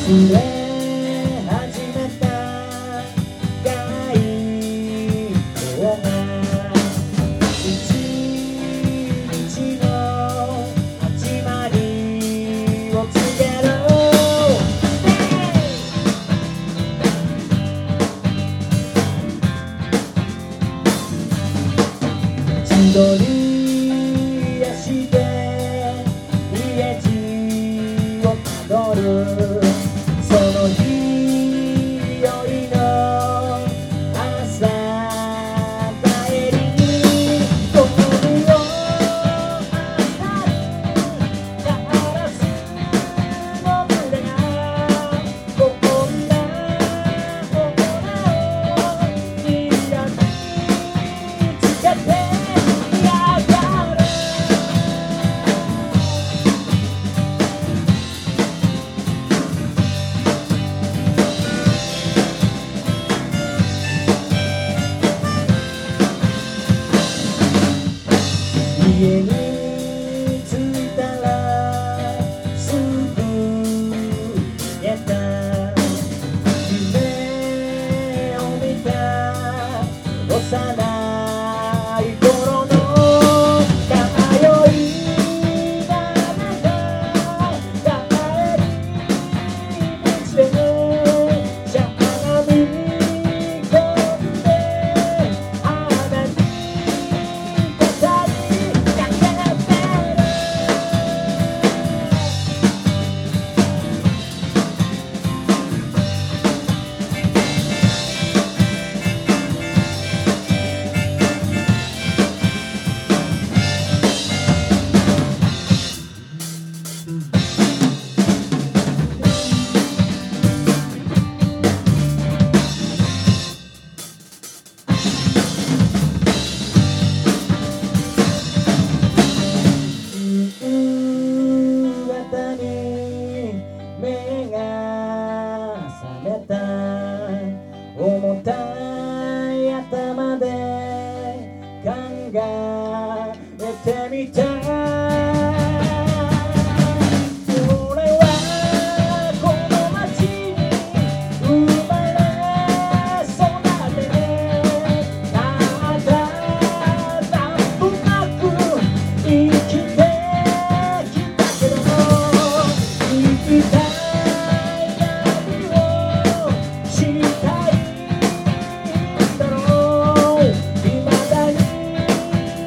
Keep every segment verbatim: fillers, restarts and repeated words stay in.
忘れ始めた外交が一日の始まりを告げる千鳥足で家路をたどるその日夜の朝帰りにゴミを漁るカラスの群れがこんなものをにらみつけてやがる家に着いたらすぐ寝た夢を見た幼い頃の通いながら帰り道でしゃがみ込んで穴に語りかけてる夕方に目が覚めた重たい頭で考えてみた俺はこの街に生まれ育てただなんとなく生きてきたけど生きたい旅をしたいんだろう未だに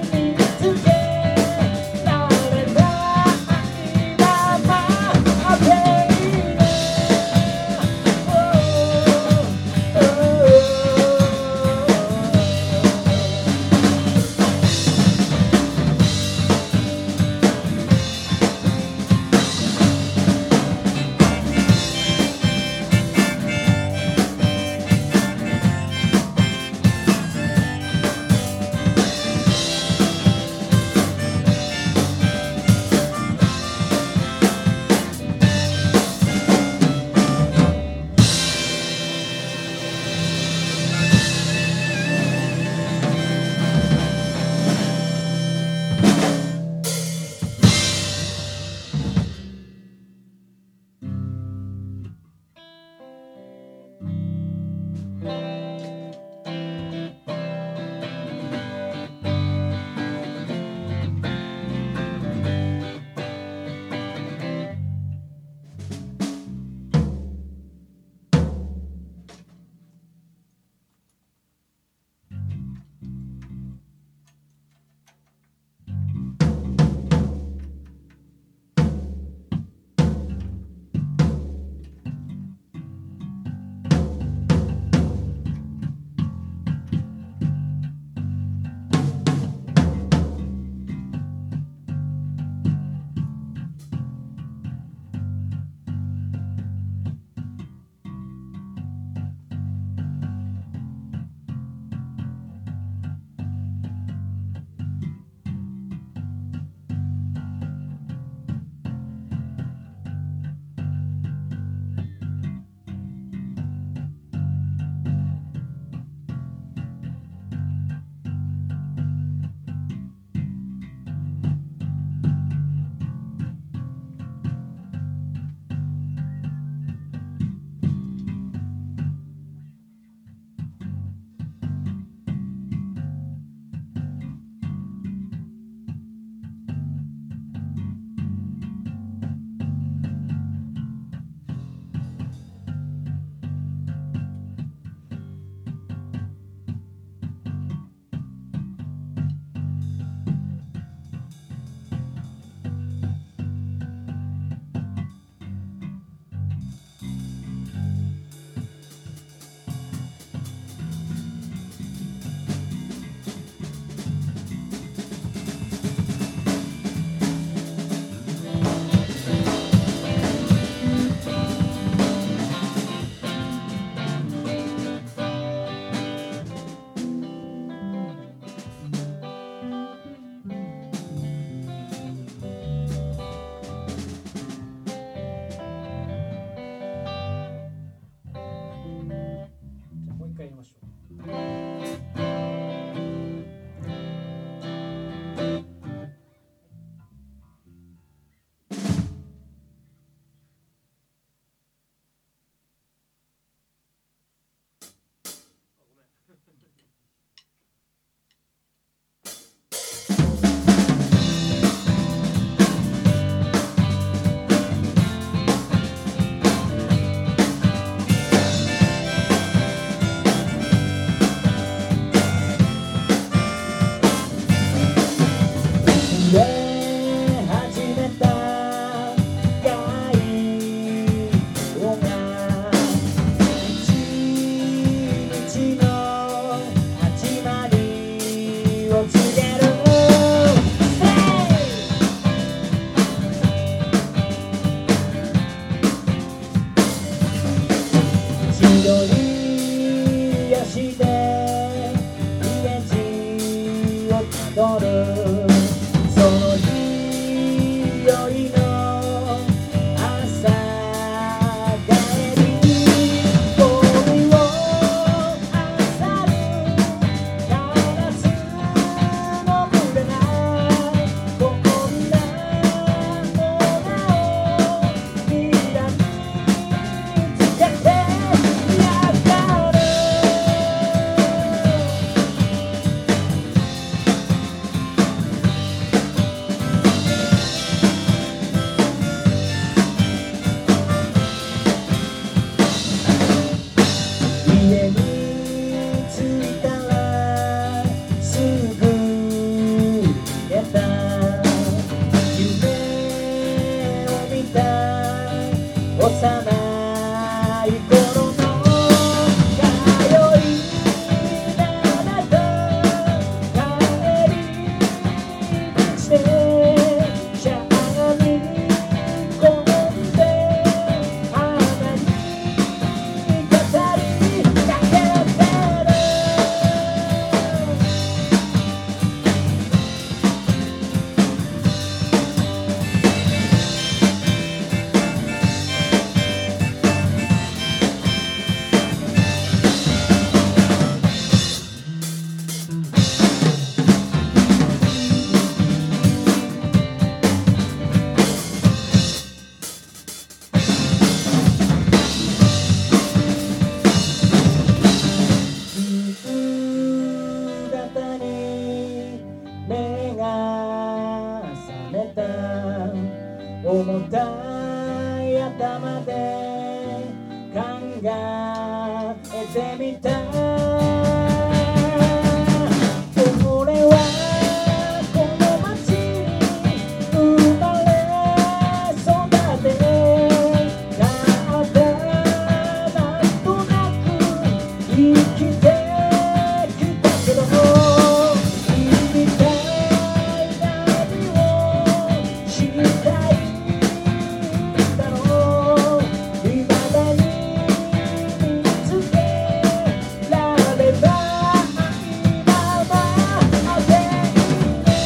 重たい頭で考えてみた。俺はこの街に生まれ育ってただ、なんとなく生きてきたけど、君みたいな旅をしたいんだろう。未だに見つけられば今までいいね。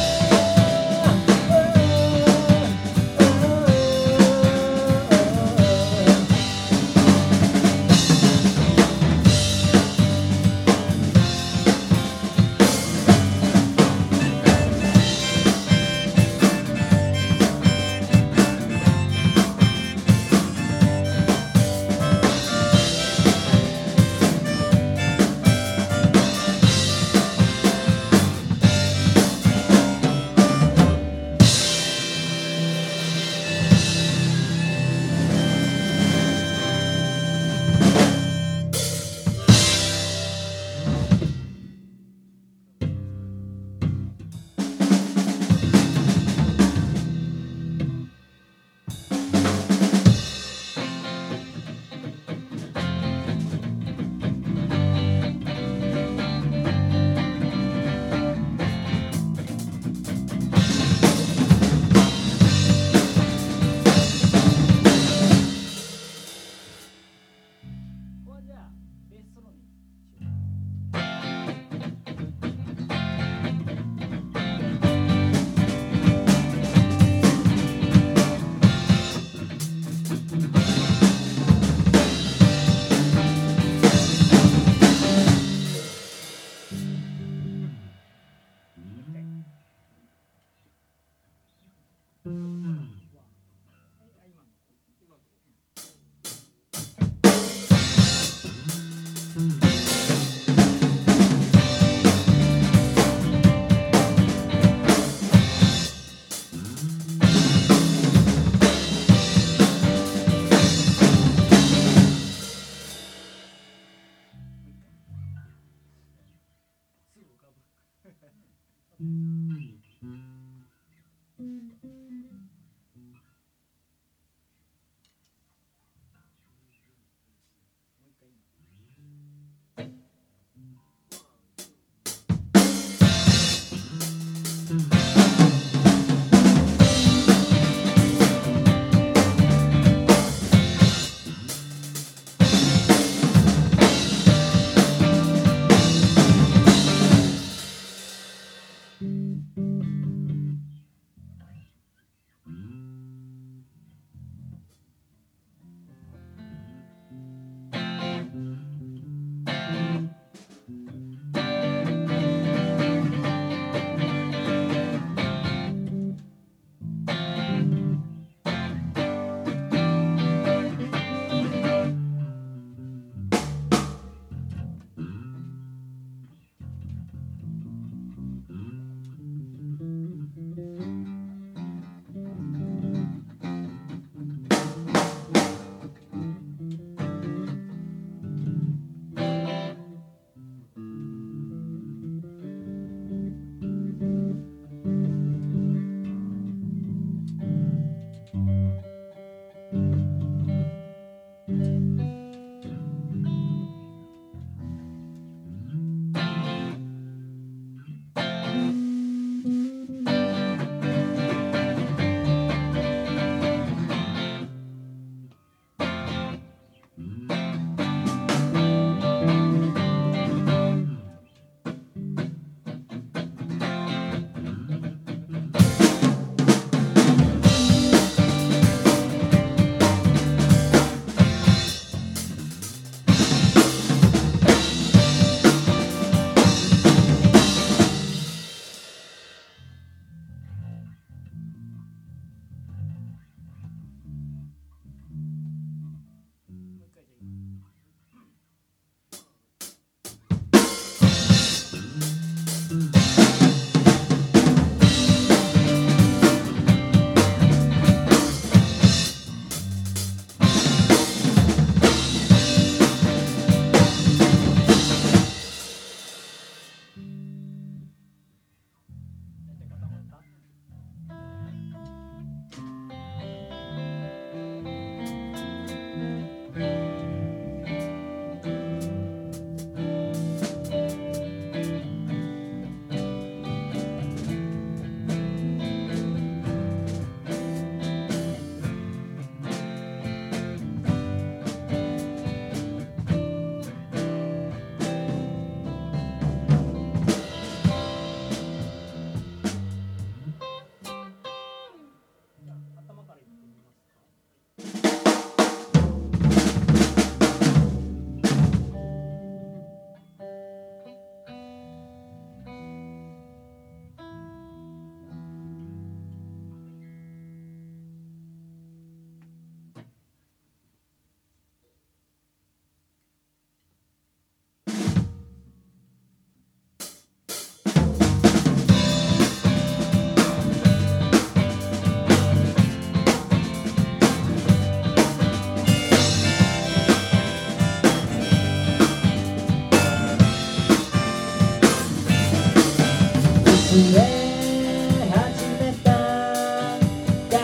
え始めた太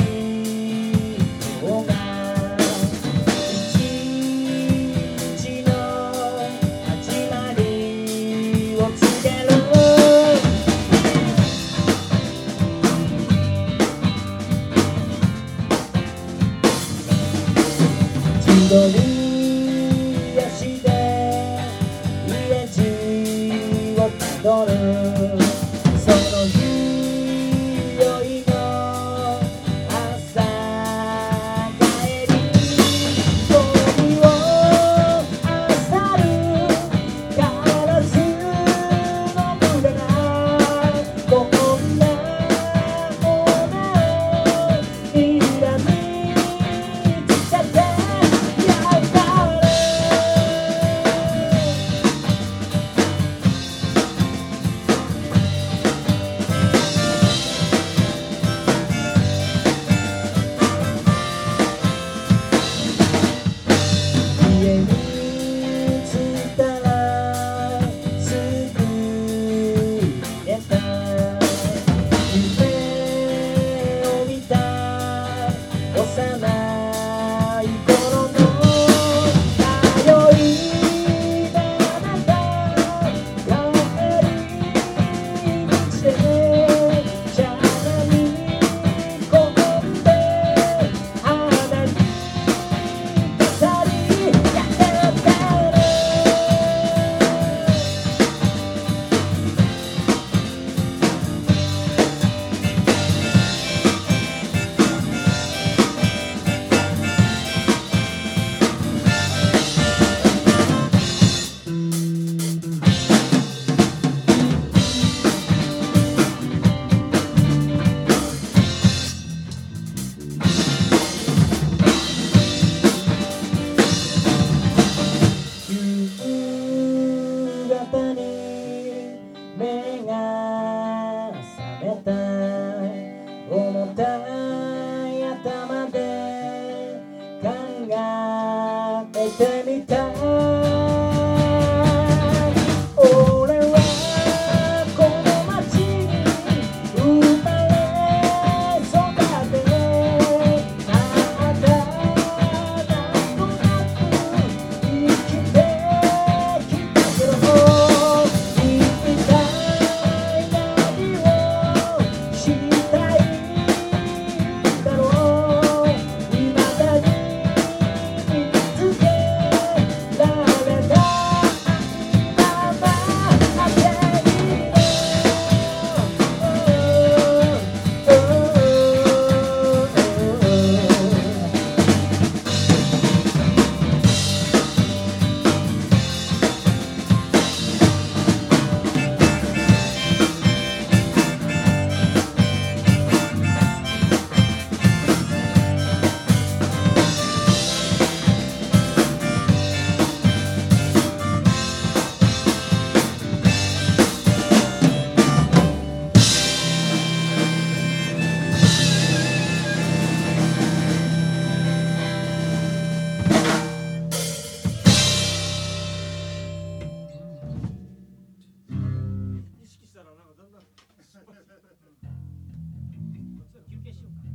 陽が一日の始まりを告げる千鳥足で家路をたどるその日よいの朝帰りゴミを漁るカラスの群れがこんなものにらみつけてやったれ家に着いたらすぐ寝た夢を見た幼い頃の通いだめた帰り道でしゃがみ込んで鼻に飾りやってたね夕方に目が覚めた重たい頭で考えてみた俺はこの街に生まれ育ってただなんとなく生きてきたけど一体何をしたいんだろう未だに見つけられたまま当てに意識したらなんかだんだん休憩しようか。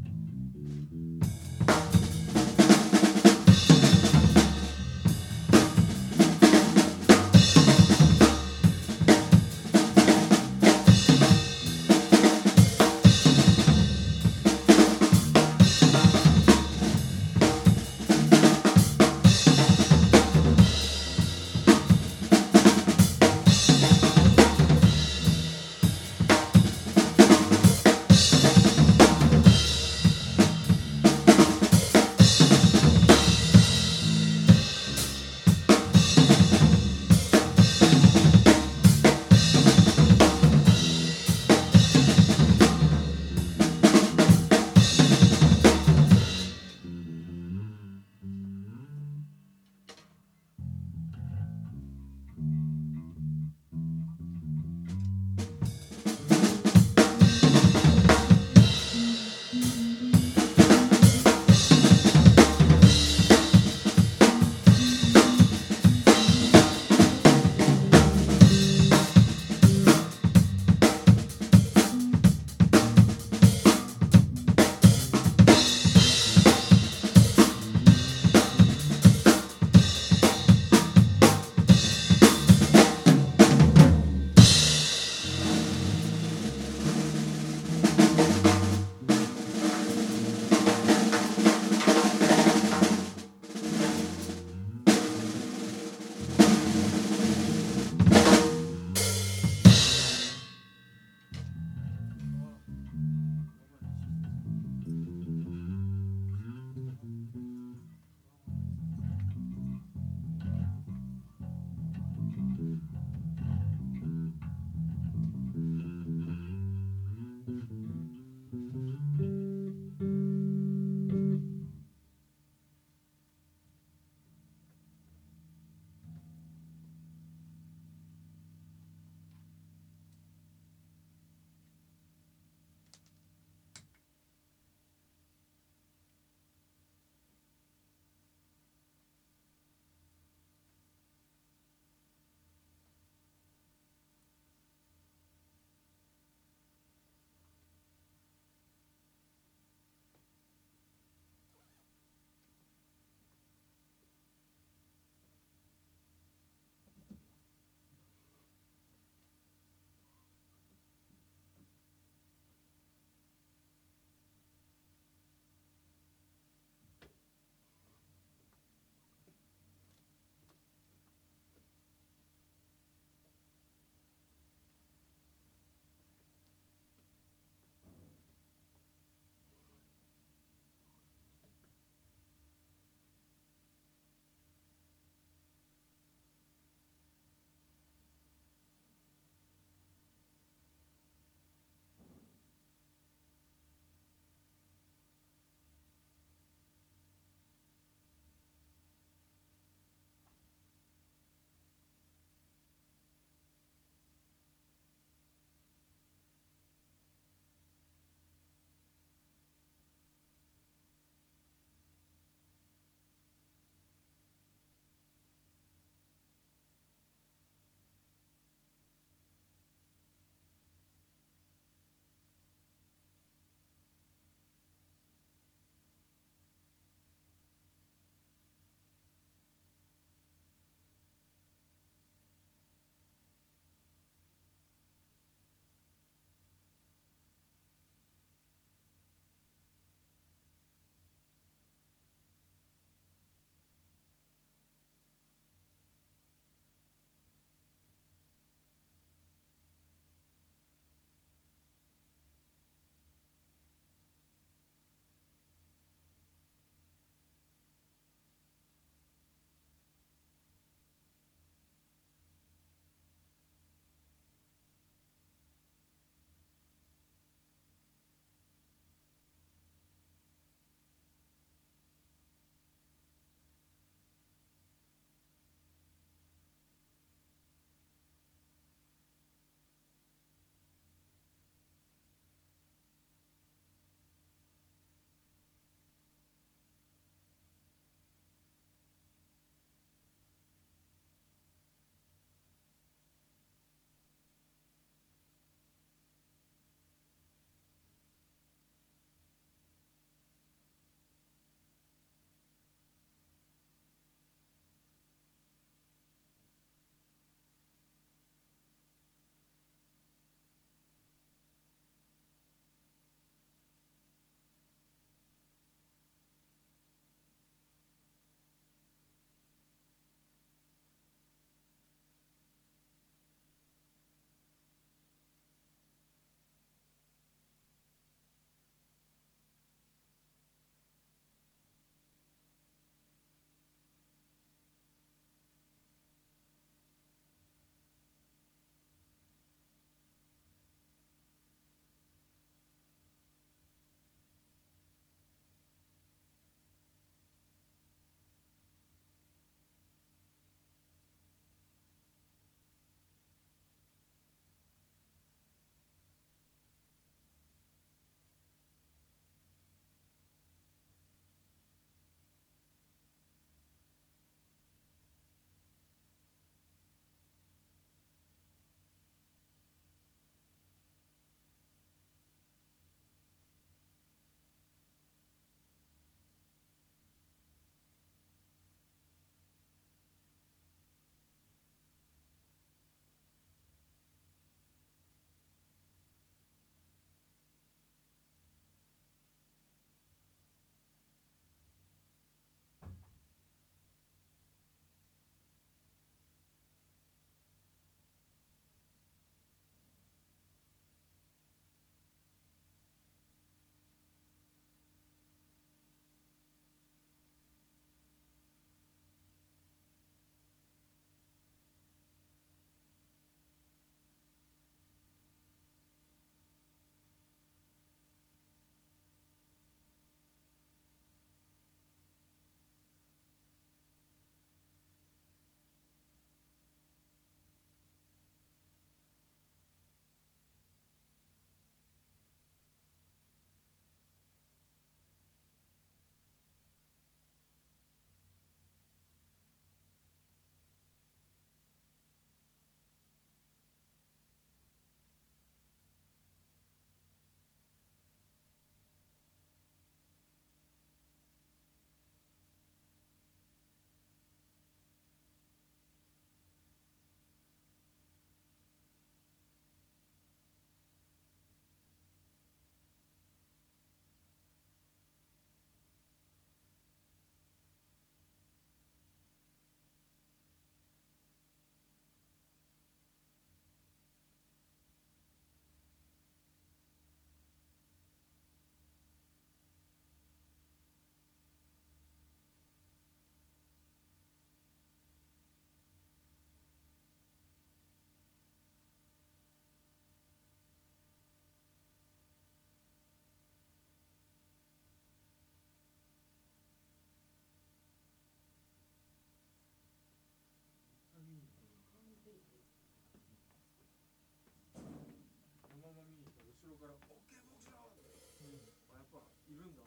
るんだ。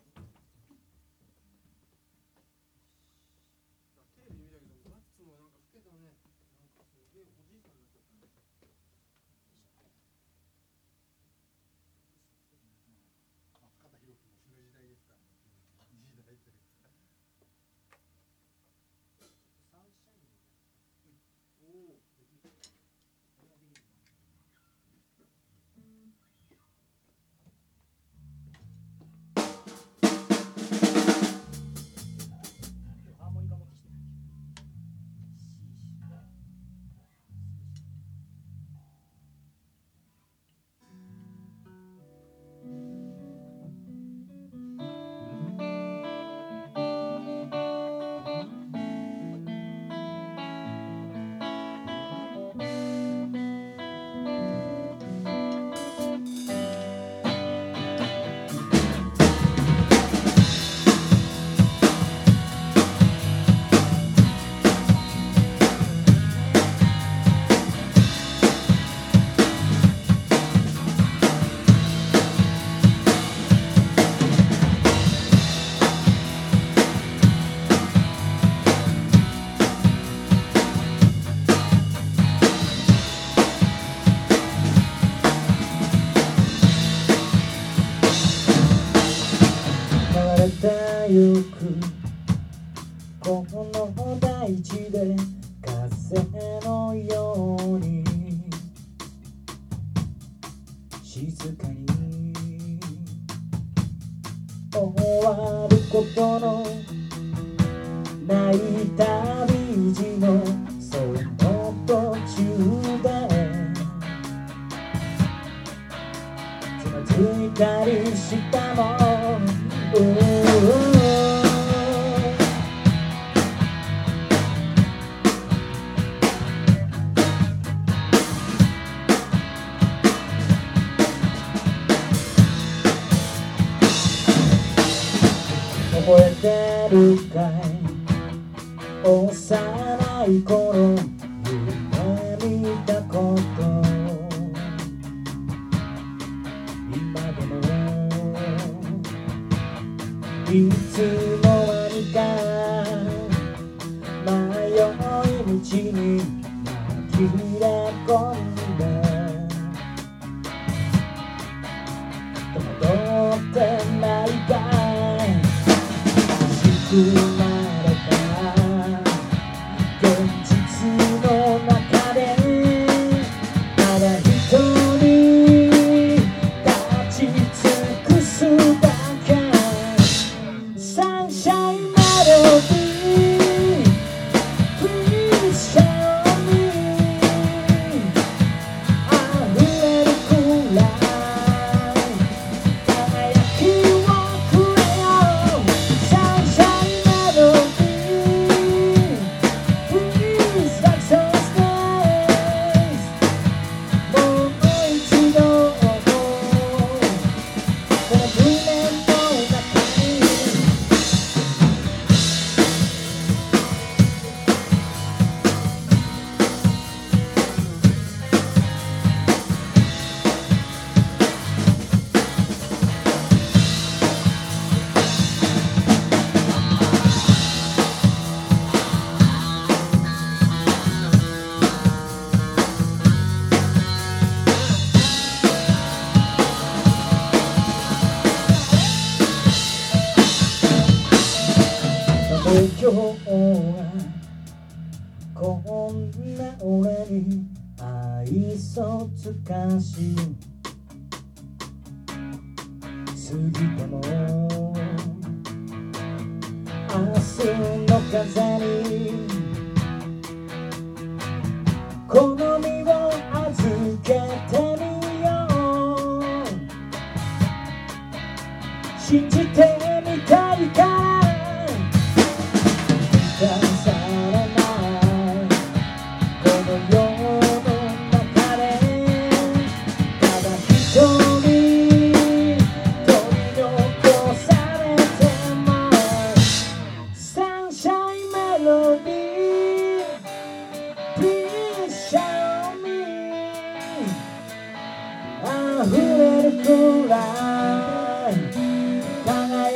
テレビ見たけどガッツもなんか老けたね。なんかすげえおじいさんになっちゃったね。 松方弘樹も死ぬ時代ですから、時代というか。 サンシャイン。 おお。 ハーモニカ持ってきてる。流れてゆくこの大地で風のように静かに終わることのない旅路のその途中でつまずいたりしたもん覚えてるかい幼い頃夢見たこと今でもいつの間にか迷い道に紛れ込んで戸惑ってないかい生まれた現実の中でただ一人立ち尽くすだけサンシャインメロディー Please show me 溢れるくらい輝きをくれよサンシャインメロディー Please like some space もう一度この夢の中に今日はこんな俺に愛想つかし過ぎても明日の風にこの身を預けてみよう信じてみたいから満たされないこの世の中でただ一人取り残されてもサンシャインメロディー Please show me 溢れるくらい輝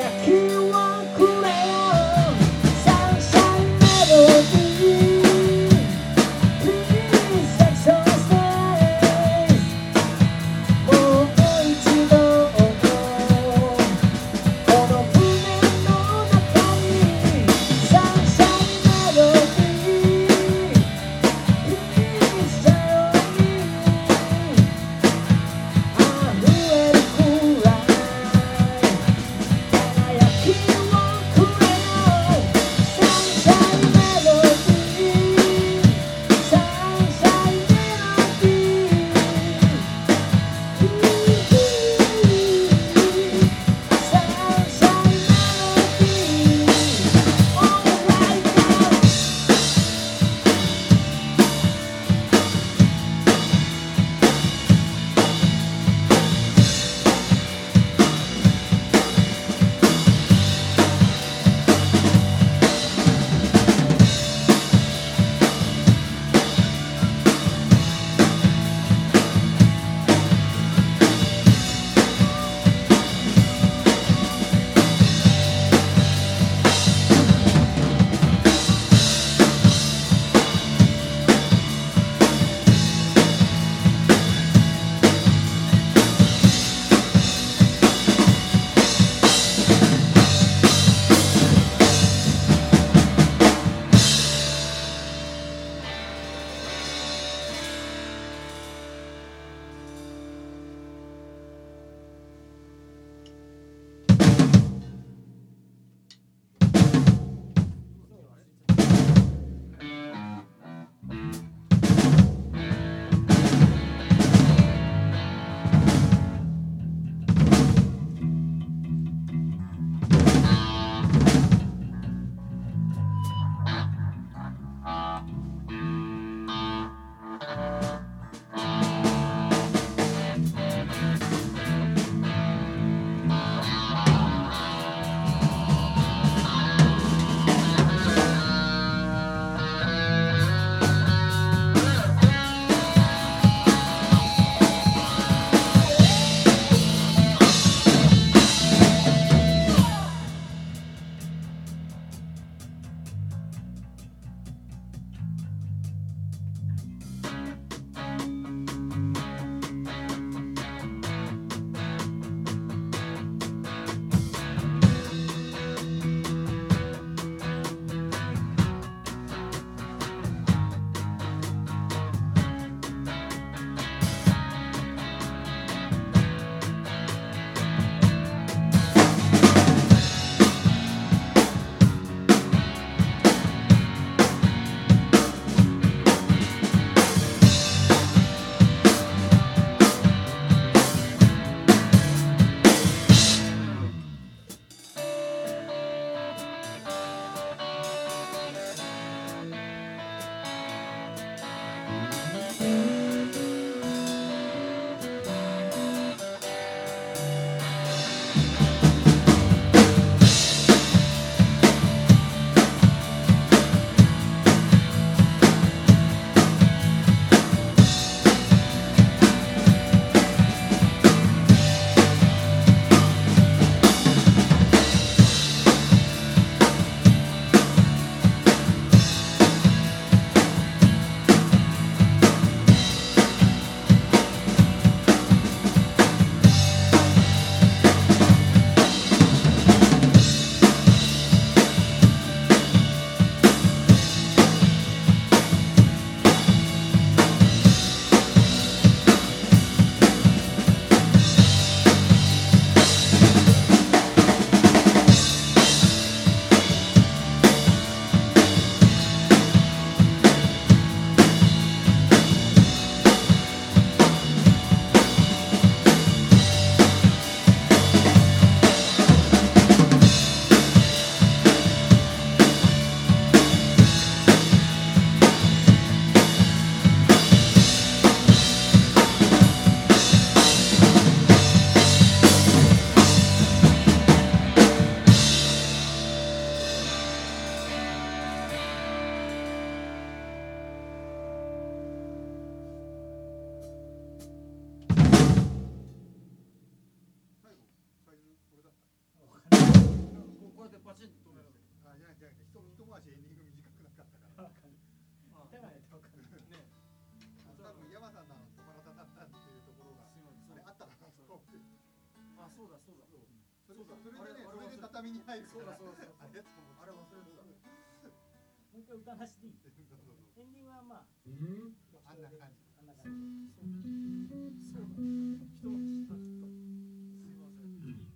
畳に入るそうからだそうだそうだあれと思ってあれ忘れてた。 もう一回歌なしでいい。エンディングはまああんな感じあんな感じ。 そうだ。人の下ちょっと。すいません。 い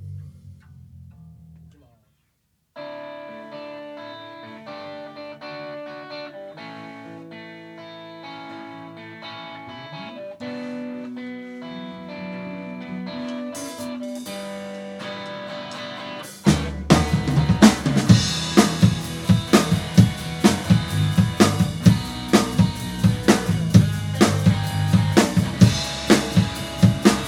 きます。 「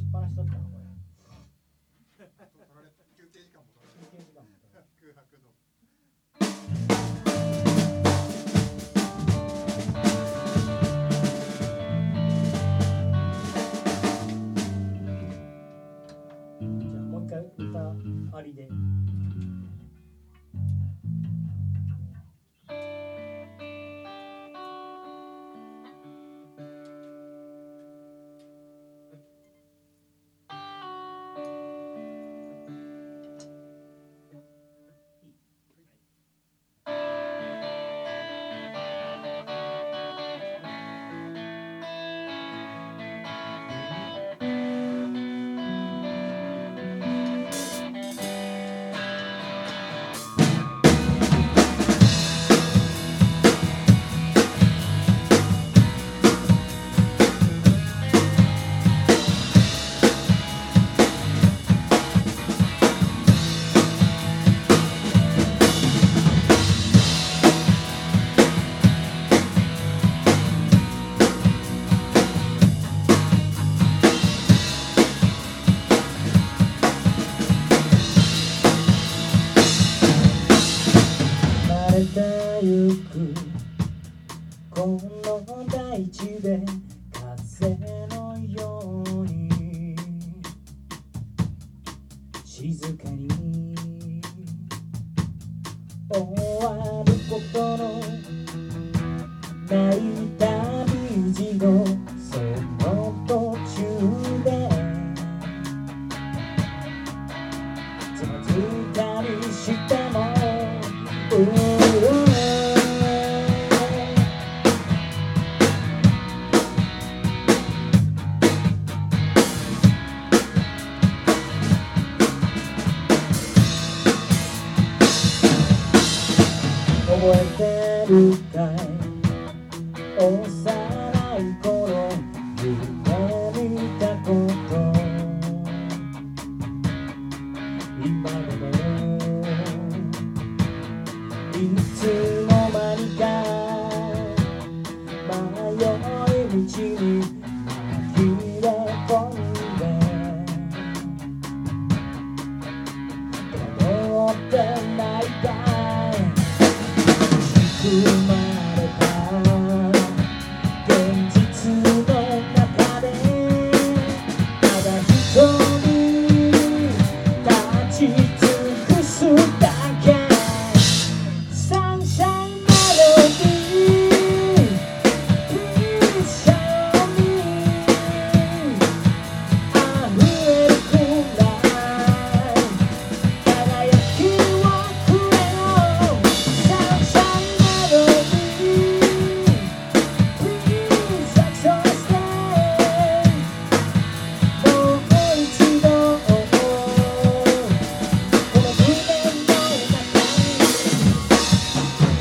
っぱなしだったのこれ。 取られ休憩時間も取られ休憩時間も取られ空白のじゃあもう一回歌ありで。ゆくこの大地で風のように静かに終わることのない旅路のその途中でつまずいたりしても覚えてるかい幼い頃夢見たこと今でもいつの間にか迷い道に紛れ込んで戻ってないかい生まれた現実の中でただ一人立ち尽くすだけサンシャインメロディー Please show me 溢れるくらい輝きをくれよサンシャインメロディー Please so stay もう一度この胸の中に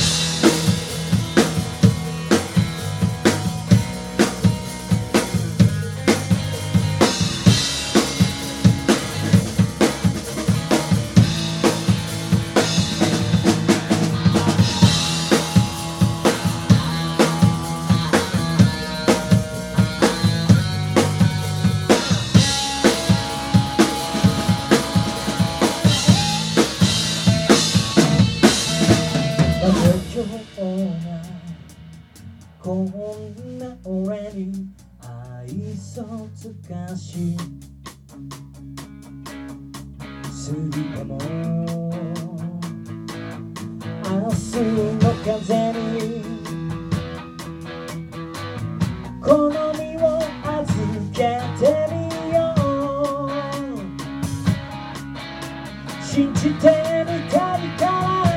なぜ今日がこんな俺に愛想つかしすぎても明日の風にこの身を預けてみよう信じてみたいから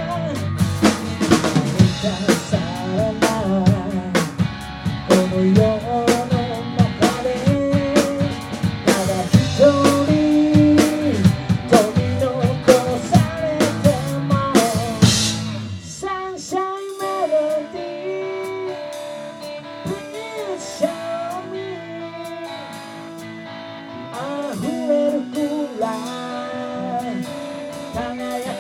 満たされないこの世の中でただ一人取り残されてもサンシャインメロディー Please show me 溢れるくらい輝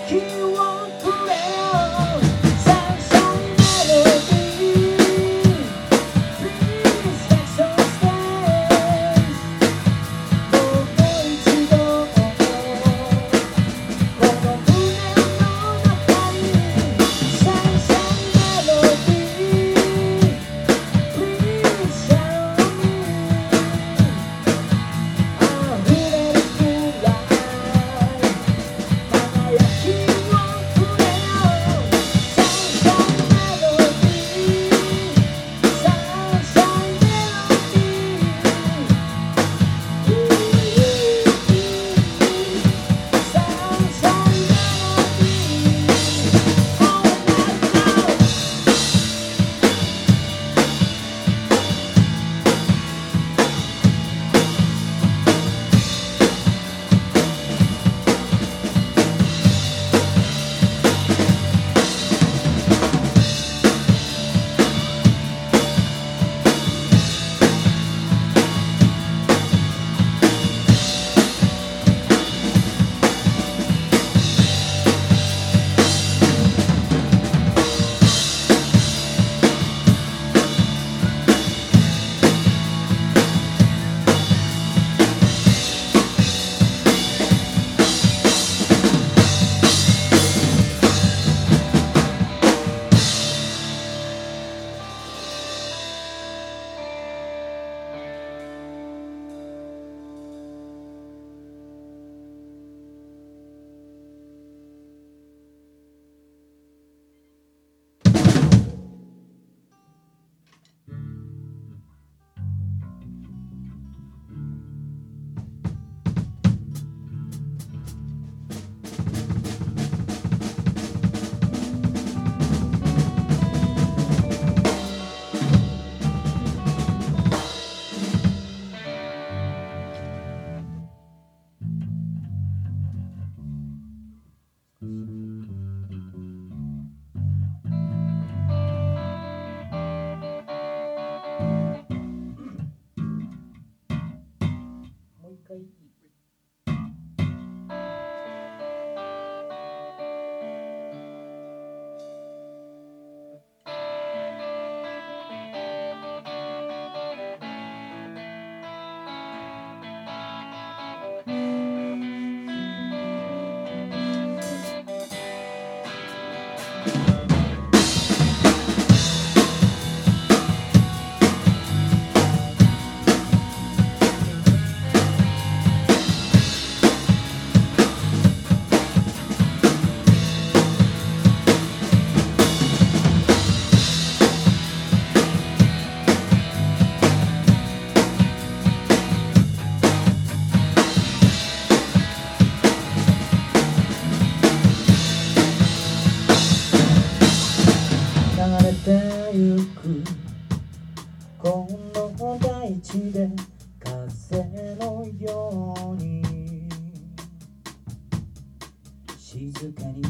静かに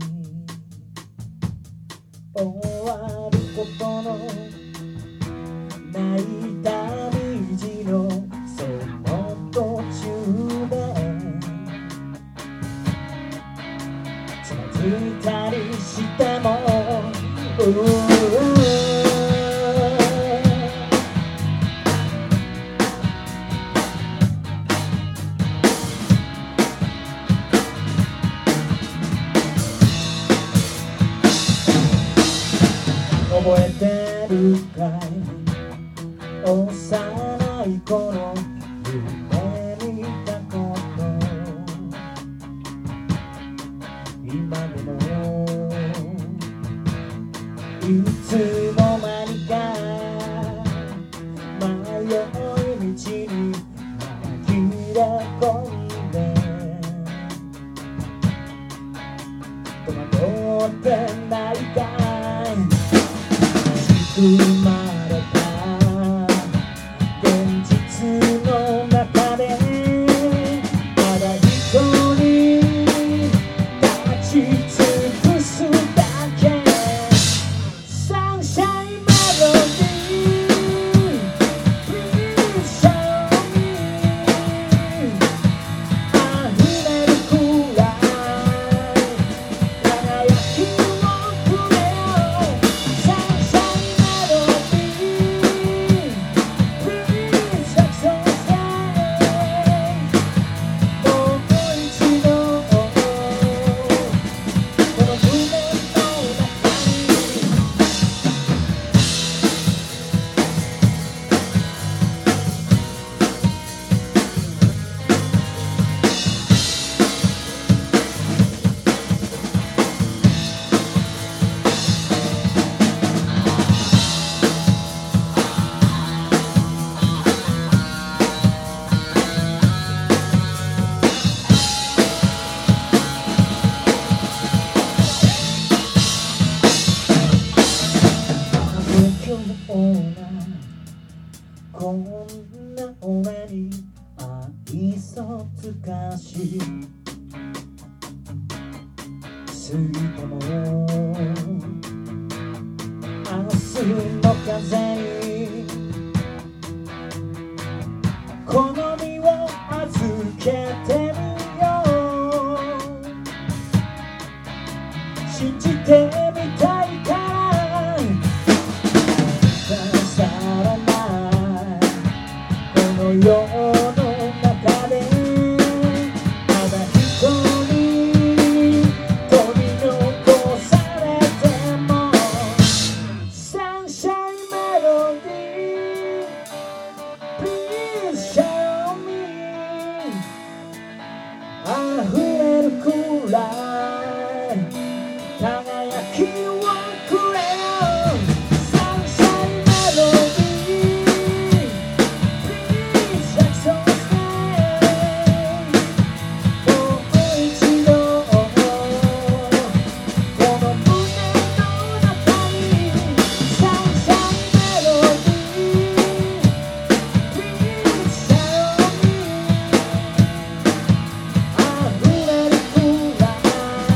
終わることのない旅路のその途中でつまずいたりしても覚えてるかい幼い頃夢見たこと今でもいつの間にか迷い道に紛れ込んで戸惑ってないか生まれた現実の中でただ一人立ち尽くすだけサンシャインメロディー Please show me 溢れるくらい輝きをくれよサンシャインこんな俺に愛想つかし過ぎても明日の風に好みを預けてみよう信じてみたいからさらないこの世の中でただ一人取り残されてもサンシャインメロディー Please show me 溢れるくらい輝きをくれよサンシャインメロディー Please just so stay もう一度この胸の中にサンシャインメロディー Please show me 溢れるくらい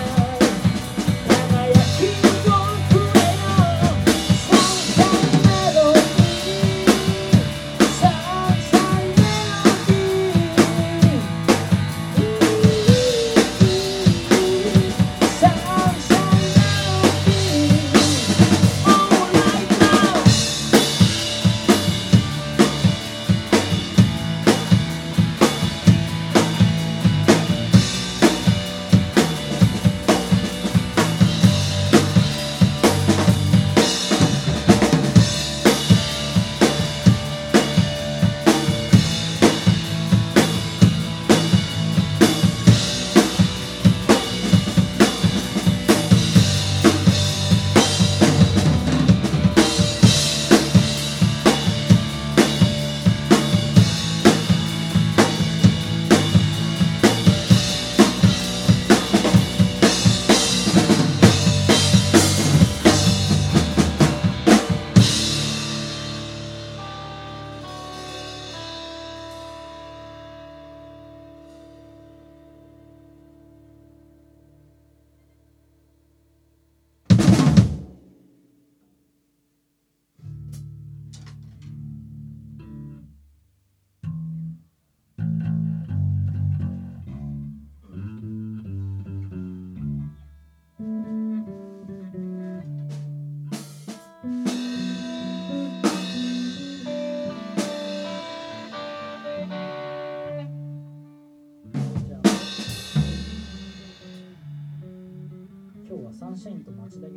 はサンシャインと街だけで。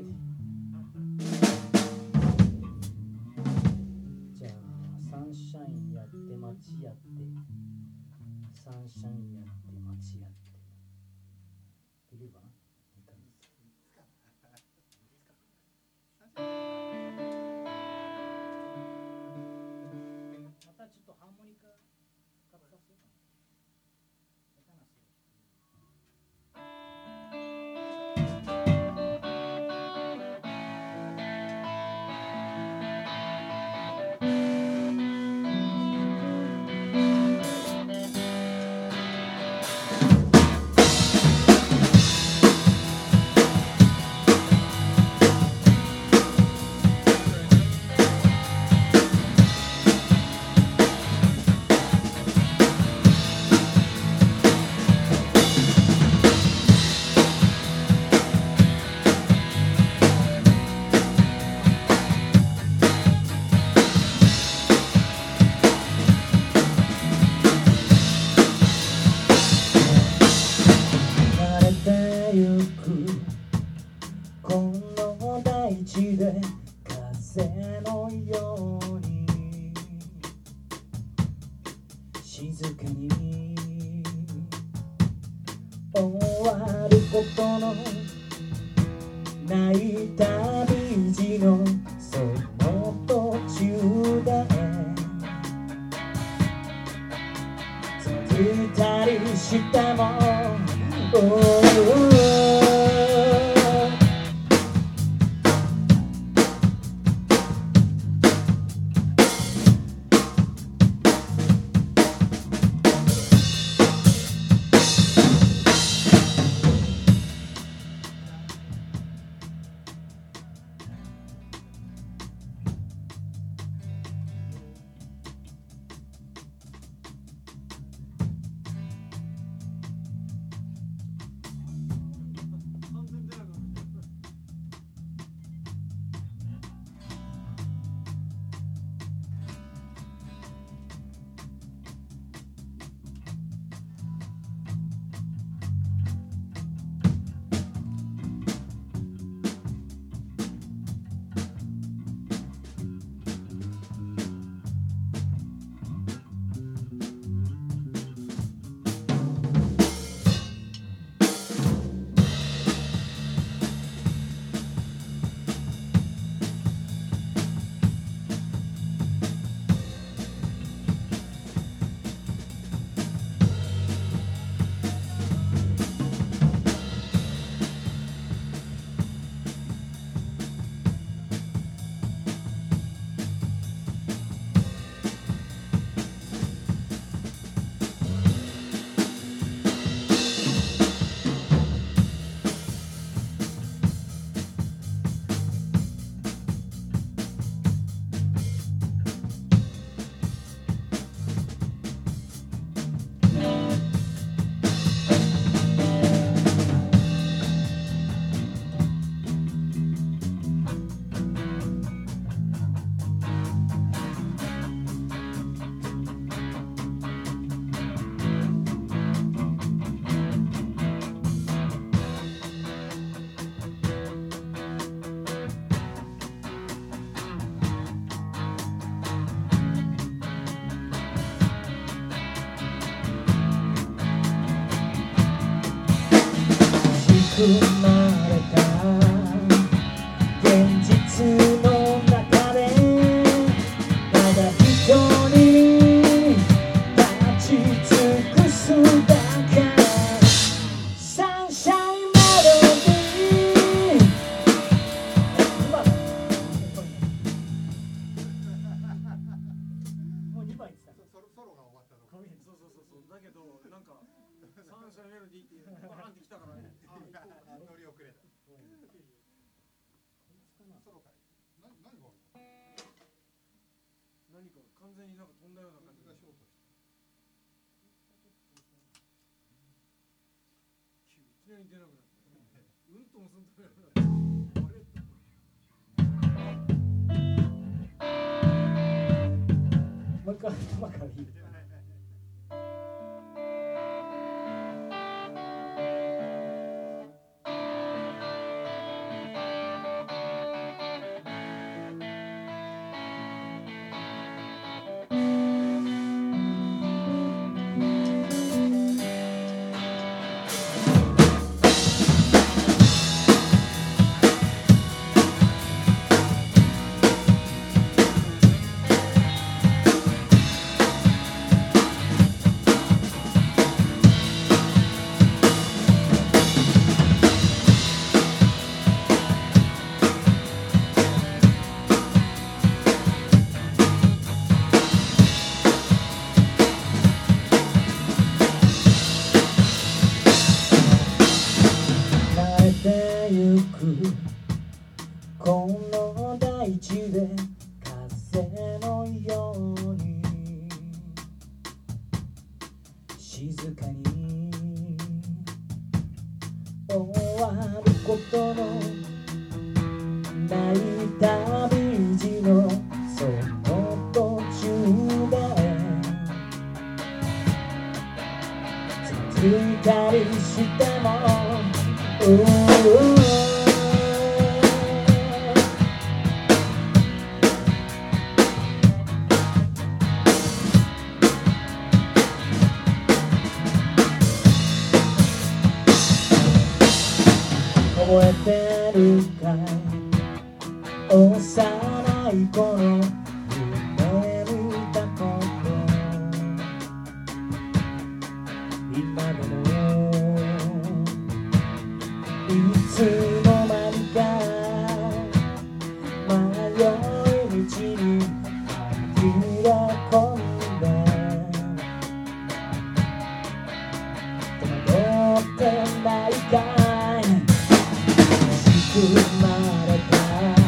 じゃあサンシャインやって街やってサンシャインやって街やってできるかな。またちょっとハーモニカ復活させようかな。下手なす生まれた現実の中でただ一人立ち尽くすだけサンシャインメロディーもうにばい言ってたソロソロが終わったの。 そうそうそうそう。だけどなんかサンシャインメロディーってバーンってきたからね。 乗り遅れた。ソロかい。な何があるの？ 何か完全になんか飛んだような感じがショートして。 いきなり出なくなった。うんともすんともやらなかった。 もう一回頭からいい。 道で風のように静かに終わることのない旅路のその途中で続いたりしても覚えてるかい幼い頃夢見たこと今でもいつの間にか迷い道に紛れ込んで戸惑ってないかい生まれた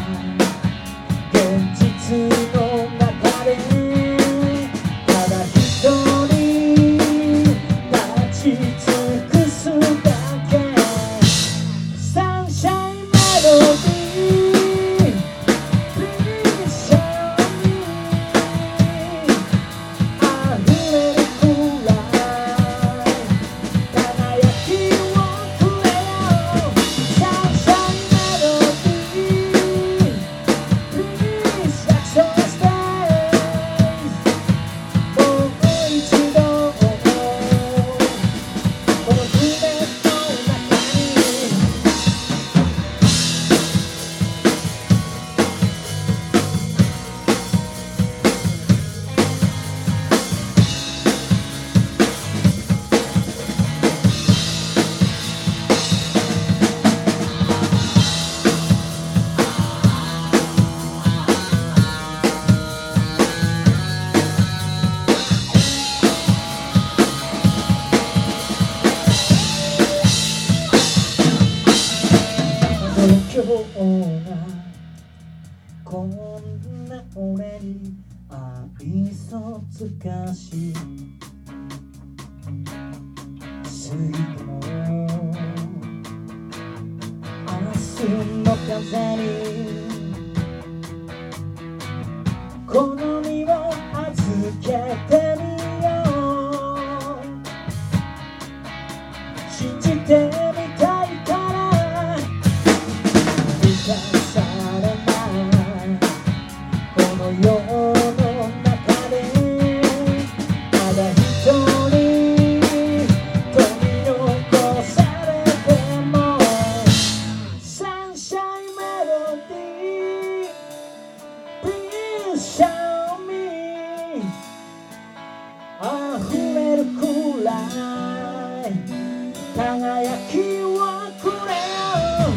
現実の中でただ一人立ち尽くすだけサンシャインメロディー Please show me 溢れるくらい輝きをくれよサンシャイン今日がこんな俺に愛想つかし過ぎても明日の風に好みを預けてみよう信じてみたいからされないこの世の中でただ一人取り残されてもサンシャインメロディー Please show me 溢れるくらい輝きをくれよ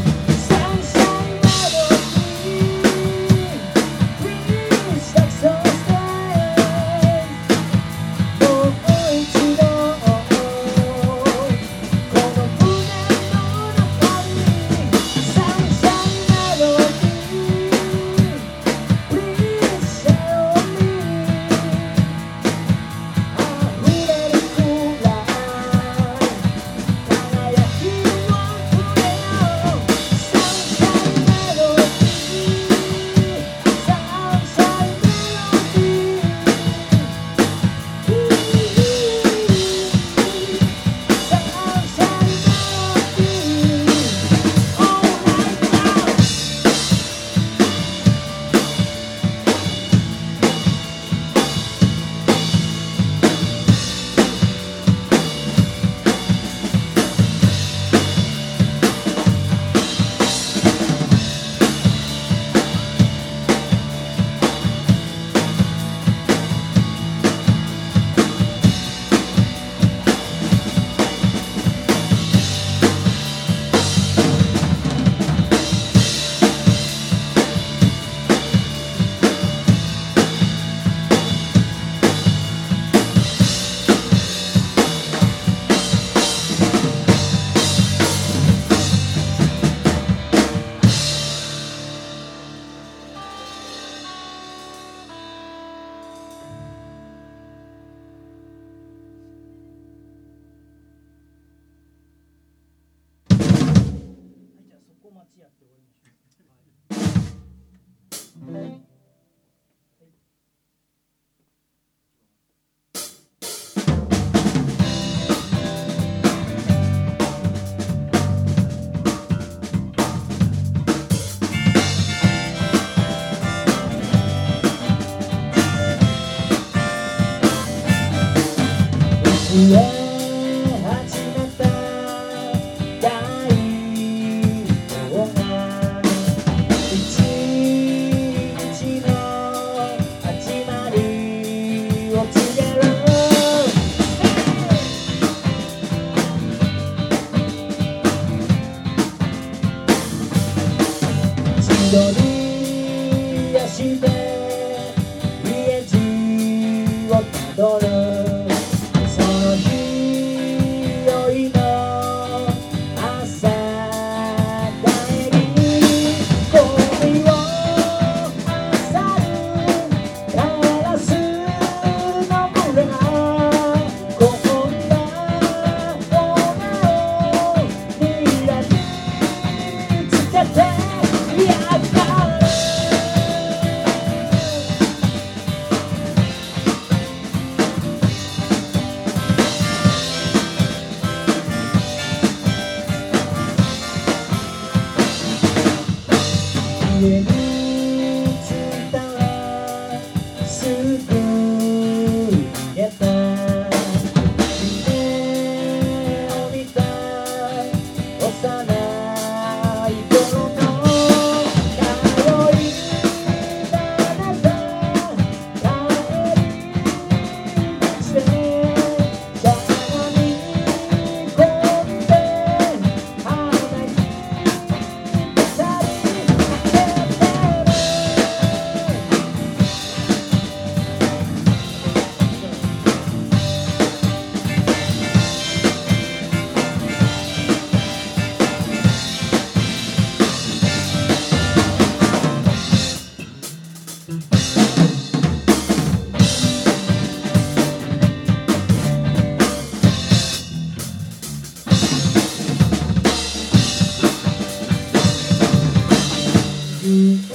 輝き町やって終わりましょう。はい。増え始めた太陽が一日の始まりを告げる千鳥足で家路をたどる家に着いたらすぐ逃げた夢を見た幼い頃の通い慣れた帰り道でしゃがみ込んで花に飾りうん